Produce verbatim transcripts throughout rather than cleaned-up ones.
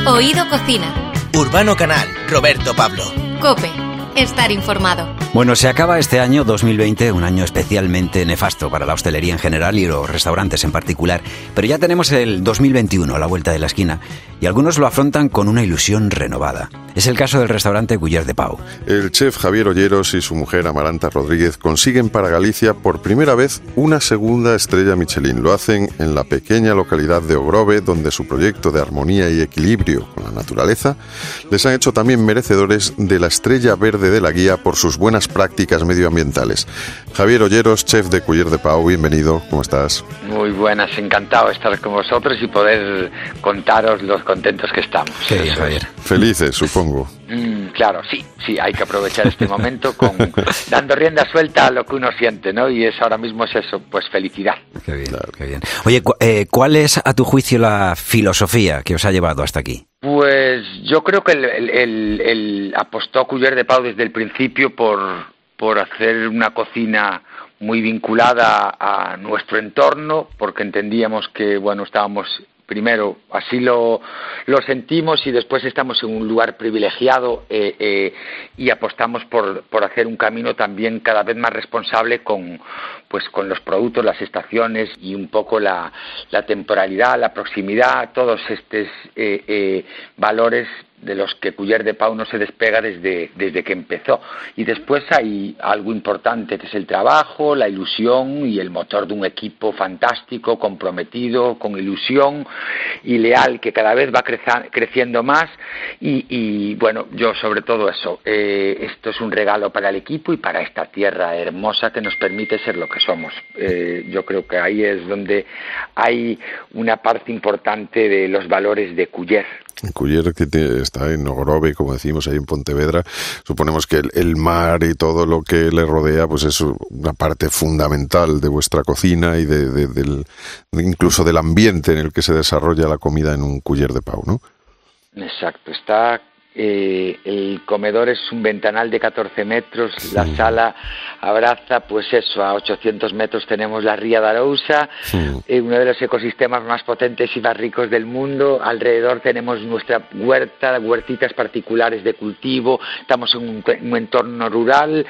Oído Cocina. Urbano Canal, Roberto Pablo. COPE. Estar informado. Bueno, se acaba este año dos mil veinte, un año especialmente nefasto para la hostelería en general y los restaurantes en particular. Pero ya tenemos el dos mil veintiuno a la vuelta de la esquina y algunos lo afrontan con una ilusión renovada. Es el caso del restaurante Culler de Pau. El chef Javier Olleros y su mujer Amaranta Rodríguez consiguen para Galicia por primera vez una segunda estrella Michelin. Lo hacen en la pequeña localidad de Ogrove, donde su proyecto de armonía y equilibrio con la naturaleza les han hecho también merecedores de la estrella verde de la guía por sus buenas prácticas medioambientales. Javier Olleros, chef de Culler de Pau, bienvenido, ¿cómo estás? Muy buenas, encantado de estar con vosotros y poder contaros los contentos que estamos. Qué bien, Javier. Felices, supongo. Mm, claro, sí, sí, hay que aprovechar este momento con dando rienda suelta a lo que uno siente, ¿no? Y es ahora mismo es eso, pues felicidad. Qué bien, claro. Qué bien. Oye, cu- eh, ¿cuál es a tu juicio la filosofía que os ha llevado hasta aquí? Pues yo creo que el, el, el, el apostó Culler de Pau desde el principio por, por hacer una cocina muy vinculada a nuestro entorno, porque entendíamos que, bueno, estábamos... Primero, así lo, lo sentimos y después estamos en un lugar privilegiado eh, eh, y apostamos por, por hacer un camino también cada vez más responsable con, pues, con los productos, las estaciones y un poco la, la temporalidad, la proximidad, todos estos eh, eh, valores de los que Culler de Pau no se despega desde, desde que empezó. Y después hay algo importante que es el trabajo, la ilusión y el motor de un equipo fantástico, comprometido, con ilusión y leal, que cada vez va creza, creciendo más y, y bueno, yo sobre todo eso, eh, esto es un regalo para el equipo y para esta tierra hermosa que nos permite ser lo que somos. Eh, yo creo que ahí es donde hay una parte importante de los valores de Culler. Culler, que te, está en Ogrove, como decimos, ahí en Pontevedra. Suponemos que el, el mar y todo lo que le rodea pues es una parte fundamental de vuestra cocina y de, de, del, incluso del ambiente en el que se desarrolla la comida en un Culler de Pau, ¿no? Exacto, está... Eh, el comedor es un ventanal de catorce metros, sí. La sala abraza, pues eso, a ochocientos metros tenemos la Ría de Arousa, sí. eh, uno de los ecosistemas más potentes y más ricos del mundo. Alrededor tenemos nuestra huerta, huertitas particulares de cultivo, estamos en un, un entorno rural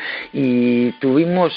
y tuvimos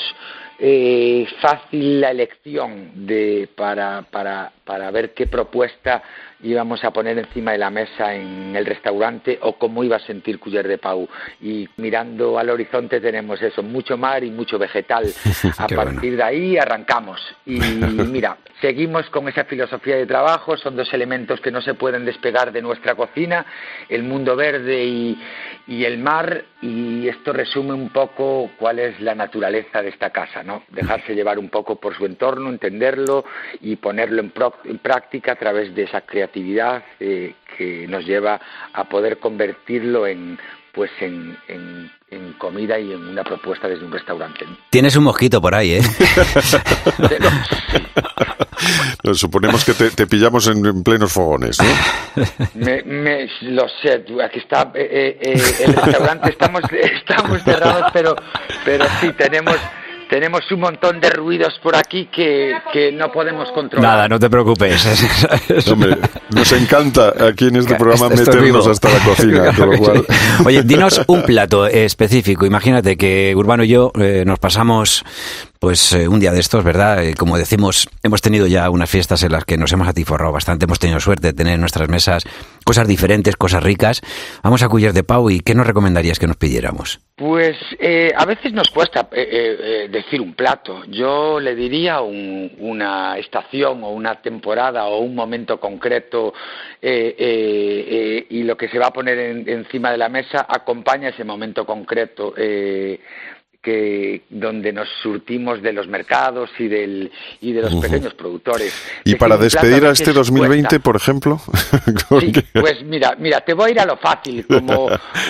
eh, fácil la elección de para, para, para ver qué propuesta íbamos a poner encima de la mesa en el restaurante o cómo iba a sentir Culler de Pau. Y mirando al horizonte tenemos eso, mucho mar y mucho vegetal. A partir bueno. de ahí arrancamos. Y mira, seguimos con esa filosofía de trabajo, son dos elementos que no se pueden despegar de nuestra cocina, el mundo verde y, y el mar, y esto resume un poco cuál es la naturaleza de esta casa, ¿no? Dejarse llevar un poco por su entorno, entenderlo y ponerlo en, pro, en práctica a través de esa creatividad actividad eh, que nos lleva a poder convertirlo en pues en, en, en comida y en una propuesta desde un restaurante. Tienes un mosquito por ahí, ¿eh? Pero, sí. Nos suponemos que te, te pillamos en, en plenos fogones, ¿no? Me, me, lo sé, aquí está eh, eh, el restaurante, estamos, estamos cerrados, pero, pero sí, tenemos... Tenemos un montón de ruidos por aquí que, que no podemos controlar. Nada, no te preocupes. Hombre, nos encanta aquí en este programa Esto meternos hasta la cocina, con lo cual... Oye, dinos un plato específico. Imagínate que Urbano y yo eh, nos pasamos pues eh, un día de estos, ¿verdad? Eh, como decimos, hemos tenido ya unas fiestas en las que nos hemos atiforrado bastante. Hemos tenido suerte de tener en nuestras mesas cosas diferentes, cosas ricas. Vamos a Culler de Pau y ¿qué nos recomendarías que nos pidiéramos? Pues eh, a veces nos cuesta eh, eh, decir un plato. Yo le diría un, una estación o una temporada o un momento concreto eh, eh, eh, y lo que se va a poner en, encima de la mesa acompaña ese momento concreto. Eh, que donde nos surtimos de los mercados y del y de los uh-huh. pequeños productores. Y para despedir a este dos mil veinte, por ejemplo, sí, pues mira, mira, te voy a ir a lo fácil, como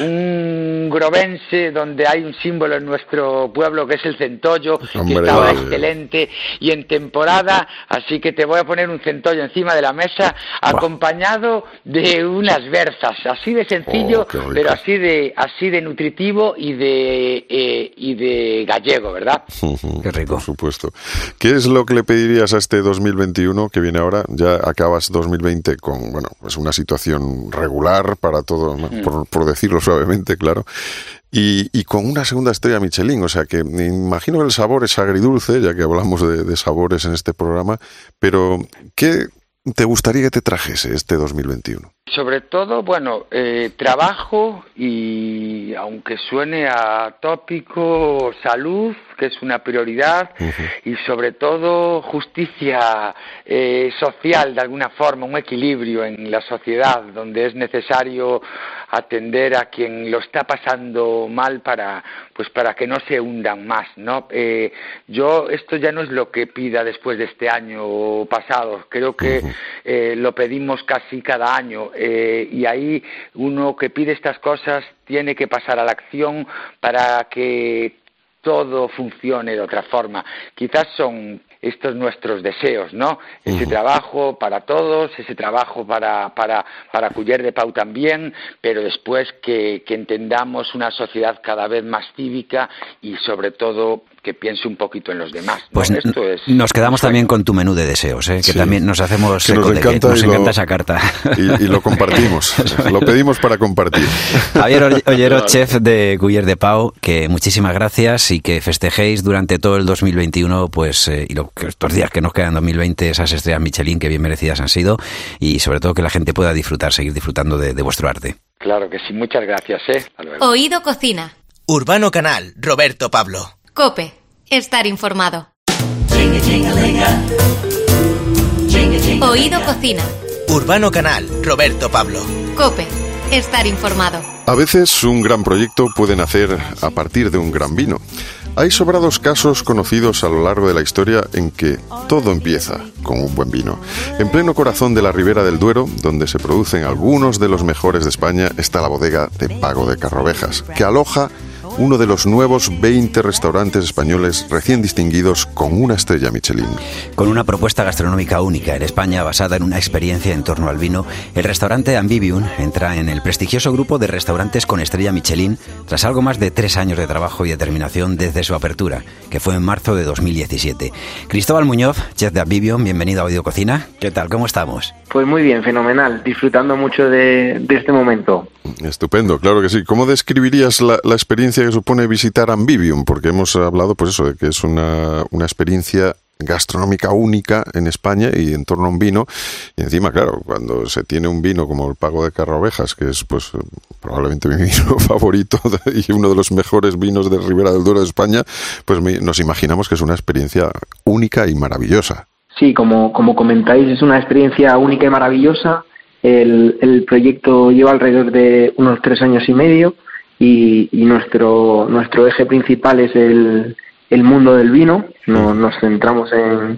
un grovense donde hay un símbolo en nuestro pueblo que es el centollo, Hombre, que está ahora excelente y en temporada, así que te voy a poner un centollo encima de la mesa acompañado de unas berzas, así de sencillo, oh, pero así de así de nutritivo y de eh, y de de gallego, ¿verdad? Qué rico. Por supuesto. ¿Qué es lo que le pedirías a este dos mil veintiuno que viene ahora? Ya acabas dos mil veinte con, bueno, pues una situación regular para todo, ¿no? Mm. por, por decirlo suavemente, claro. Y, y con una segunda estrella Michelin, o sea que me imagino que el sabor es agridulce, ya que hablamos de, de sabores en este programa, pero ¿qué te gustaría que te trajese este dos mil veintiuno? Sobre todo, bueno, eh, trabajo y, aunque suene atópico, salud, que es una prioridad, uh-huh. y sobre todo justicia eh, social, de alguna forma, un equilibrio en la sociedad, donde es necesario atender a quien lo está pasando mal para, pues para que no se hundan más, ¿no? Eh, yo, esto ya no es lo que pida después de este año pasado, creo que uh-huh. eh, lo pedimos casi cada año. Eh, y ahí uno que pide estas cosas tiene que pasar a la acción para que todo funcione de otra forma. Quizás son estos nuestros deseos, ¿no? Ese uh-huh. trabajo para todos, ese trabajo para para para Culler de Pau también, pero después que, que entendamos una sociedad cada vez más cívica y sobre todo que piense un poquito en los demás, ¿no? Pues Esto es nos quedamos también con tu menú de deseos, ¿eh? Que sí. también nos hacemos que nos eco encanta, de que nos lo, encanta esa carta. Y, y lo compartimos, lo pedimos para compartir. Javier Ollero, chef de Culler de Pau, que muchísimas gracias y que festejéis durante todo el dos mil veintiuno, pues eh, y lo, que estos días que nos quedan en dos mil veinte, esas estrellas Michelin que bien merecidas han sido, y sobre todo que la gente pueda disfrutar, seguir disfrutando de, de vuestro arte. Claro que sí, muchas gracias, ¿eh? Hasta luego. Oído Cocina. Urbano Canal, Roberto Pablo. COPE. Estar informado. Oído Cocina. Urbano Canal, Roberto Pablo. COPE. Estar informado. A veces un gran proyecto puede nacer a partir de un gran vino. Hay sobrados casos conocidos a lo largo de la historia en que todo empieza con un buen vino. En pleno corazón de la Ribera del Duero, donde se producen algunos de los mejores de España, está la bodega de Pago de Carrovejas, que aloja uno de los nuevos veinte restaurantes españoles recién distinguidos con una estrella Michelin. Con una propuesta gastronómica única en España basada en una experiencia en torno al vino, el restaurante Ambivium entra en el prestigioso grupo de restaurantes con estrella Michelin tras algo más de tres años de trabajo y determinación desde su apertura, que fue en marzo de dos mil diecisiete. Cristóbal Muñoz, chef de Ambivium, bienvenido a Oído Cocina. ¿Qué tal? ¿Cómo estamos? Pues muy bien, fenomenal, disfrutando mucho de, de este momento. Estupendo, claro que sí. ¿Cómo describirías la, la experiencia que supone visitar Ambivium? Porque hemos hablado, pues eso, de que es una, una experiencia gastronómica única en España y en torno a un vino. Y encima, claro, cuando se tiene un vino como el Pago de Carrovejas, que es pues probablemente mi vino favorito y uno de los mejores vinos de Ribera del Duero de España, pues me, nos imaginamos que es una experiencia única y maravillosa. Sí, como, como comentáis, es una experiencia única y maravillosa. El, el proyecto lleva alrededor de unos tres años y medio y, y nuestro nuestro eje principal es el, el mundo del vino. Nos, nos centramos en,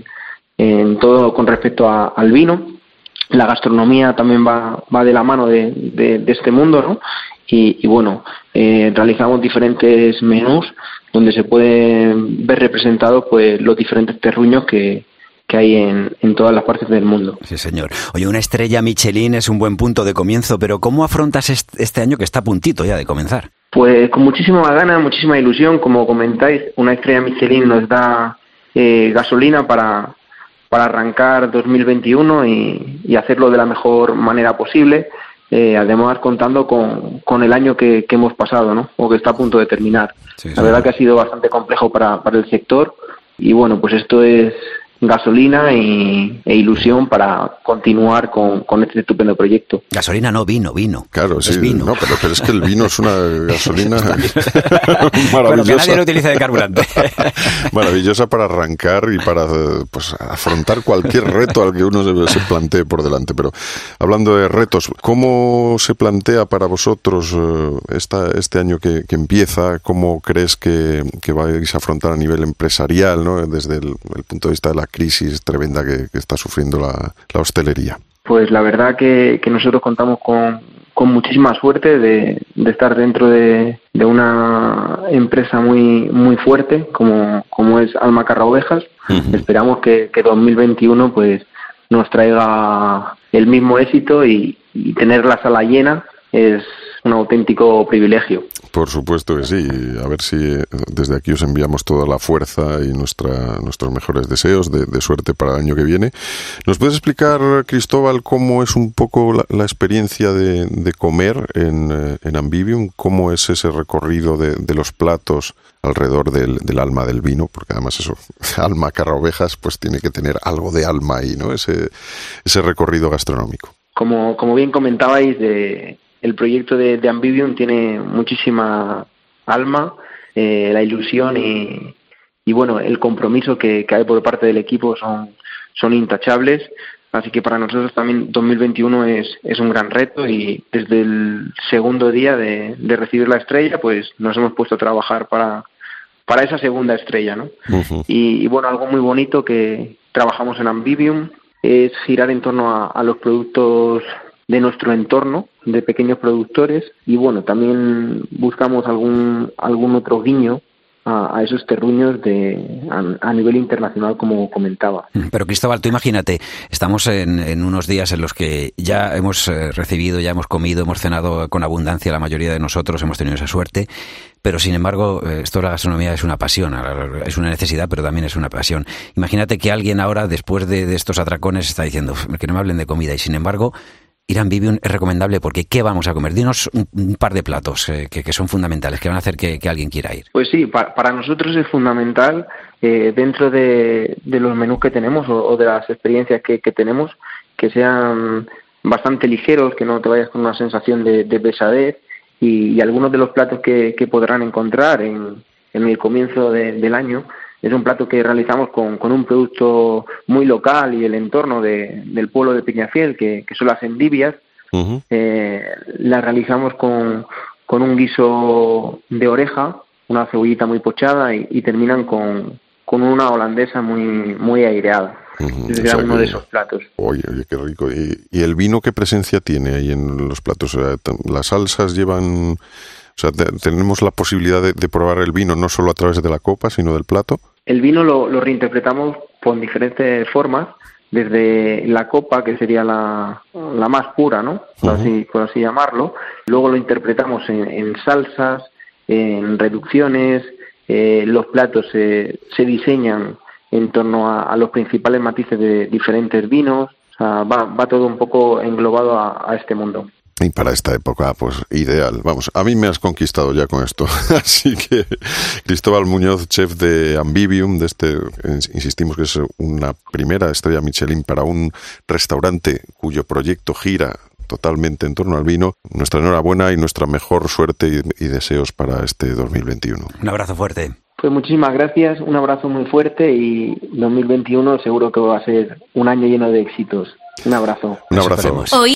en todo con respecto a, al vino. La gastronomía también va, va de la mano de, de, de este mundo, ¿no? Y, y bueno, eh, realizamos diferentes menús donde se pueden ver representados pues los diferentes terruños que que hay en, en todas las partes del mundo. Sí, señor. Oye, una estrella Michelin es un buen punto de comienzo, pero ¿cómo afrontas este, este año que está a puntito ya de comenzar? Pues con muchísima ganas, muchísima ilusión. Como comentáis, una estrella Michelin nos da eh, gasolina para, para arrancar dos mil veintiuno y, y hacerlo de la mejor manera posible, eh, además contando con, con el año que, que hemos pasado, ¿no? O que está a punto de terminar. Sí, sí. La verdad que ha sido bastante complejo para, para el sector y bueno, pues esto es gasolina y, e ilusión para continuar con, con este estupendo proyecto. Gasolina no, vino, vino. Claro, sí, es vino. No, pero, pero es que el vino es una gasolina maravillosa. Bueno, que nadie lo utiliza de carburante. Maravillosa para arrancar y para pues afrontar cualquier reto al que uno se, se plantee por delante. Pero hablando de retos, ¿cómo se plantea para vosotros esta, este año que, que empieza? ¿Cómo crees que, que vais a afrontar a nivel empresarial, ¿no? Desde el, el punto de vista de la crisis tremenda que, que está sufriendo la, la hostelería? Pues la verdad que, que nosotros contamos con, con muchísima suerte de, de estar dentro de, de una empresa muy muy fuerte como, como es Alma Carrovejas. Uh-huh. Esperamos que, que dos mil veintiuno pues nos traiga el mismo éxito y, y tener la sala llena es un auténtico privilegio. Por supuesto que sí. A ver si desde aquí os enviamos toda la fuerza y nuestra, nuestros mejores deseos de, de suerte para el año que viene. ¿Nos puedes explicar, Cristóbal, cómo es un poco la, la experiencia de, de comer en, en Ambivium? ¿Cómo es ese recorrido de, de los platos alrededor del, del alma del vino? Porque además eso, alma carraovejas, pues tiene que tener algo de alma ahí, ¿no? Ese, ese recorrido gastronómico. Como, como bien comentabais, de, el proyecto de, de Ambivium tiene muchísima alma, eh, la ilusión y, y bueno, el compromiso que, que hay por parte del equipo son, son intachables. Así que para nosotros también dos mil veintiuno es, es un gran reto y desde el segundo día de, de recibir la estrella, pues nos hemos puesto a trabajar para, para esa segunda estrella, ¿no? Uh-huh. Y, y bueno, algo muy bonito que trabajamos en Ambivium es girar en torno a, a los productos de nuestro entorno, de pequeños productores, y bueno, también buscamos algún algún otro guiño a, a esos terruños de a, a nivel internacional, como comentaba. Pero Cristóbal, tú imagínate, estamos en, en unos días en los que ya hemos eh, recibido, ya hemos comido, hemos cenado con abundancia, la mayoría de nosotros hemos tenido esa suerte, pero sin embargo, esto de la gastronomía es una pasión, es una necesidad, pero también es una pasión. Imagínate que alguien ahora, después de, de estos atracones, está diciendo que no me hablen de comida, y sin embargo, ir a Ambivium es recomendable porque ¿qué vamos a comer? Dinos un, un par de platos eh, que, que son fundamentales, que van a hacer que, que alguien quiera ir. Pues sí, para, para nosotros es fundamental, eh, dentro de, de los menús que tenemos o, o de las experiencias que, que tenemos, que sean bastante ligeros, que no te vayas con una sensación de, de pesadez, y, y algunos de los platos que, que podrán encontrar en, en el comienzo de, del año es un plato que realizamos con, con un producto muy local y el entorno de, del pueblo de Peñafiel, que, que son las endivias. Uh-huh. Eh, las realizamos con, con un guiso de oreja, una cebollita muy pochada y, y terminan con, con una holandesa muy, muy aireada. Uh-huh. Ese era uno de esos platos. Oye, oye, qué rico. ¿Y, ¿Y el vino qué presencia tiene ahí en los platos? ¿Las salsas llevan...? O sea, te, ¿tenemos la posibilidad de, de probar el vino no solo a través de la copa, sino del plato? El vino lo, lo reinterpretamos con diferentes formas, desde la copa, que sería la, la más pura, ¿no? Por, uh-huh. así, por así llamarlo. Luego lo interpretamos en, en salsas, en reducciones. Eh, los platos se, se diseñan en torno a, a los principales matices de diferentes vinos. O sea, va, va todo un poco englobado a, a este mundo. Y para esta época, pues ideal. Vamos, a mí me has conquistado ya con esto. Así que Cristóbal Muñoz, chef de Ambivium, de este, insistimos que es una primera estrella Michelin para un restaurante cuyo proyecto gira totalmente en torno al vino. Nuestra enhorabuena y nuestra mejor suerte y, y deseos para este dos mil veintiuno. Un abrazo fuerte. Pues muchísimas gracias, un abrazo muy fuerte y dos mil veintiuno seguro que va a ser un año lleno de éxitos. Un abrazo. Un abrazo. Hoy